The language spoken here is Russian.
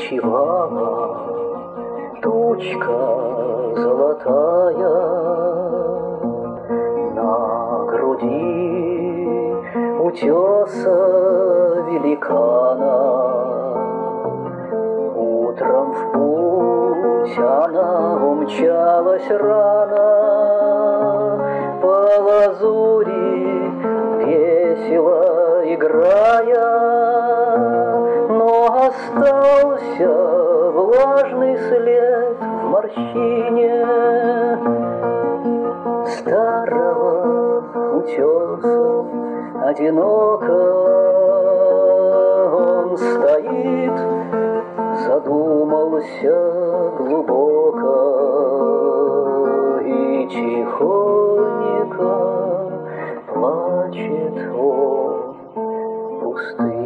ночевала тучка золотая, на груди утеса великана. Утром в путь она умчалась рано, по лазури весело играя, но остался влажный след в морщине старого утеса. Одиноко он стоит, задумался глубоко и тихонько плачет о пустыне.